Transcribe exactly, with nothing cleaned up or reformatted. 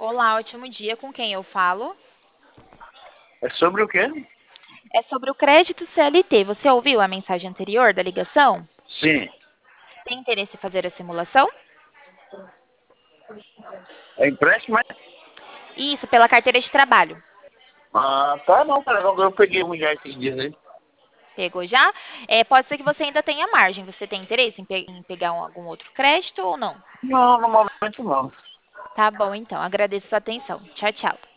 Olá, ótimo dia. Com quem eu falo? É sobre o quê? É sobre o crédito C L T. Você ouviu a mensagem anterior da ligação? Sim. Tem interesse em fazer a simulação? É empréstimo, é? Isso, pela carteira de trabalho. Ah, tá não, cara. Eu peguei um já esses dias aí. Pegou já? É, pode ser que você ainda tenha margem. Você tem interesse em, pe- em pegar um- algum outro crédito ou não? Não, no momento não. Tá bom, então. Agradeço a sua atenção. Tchau, tchau.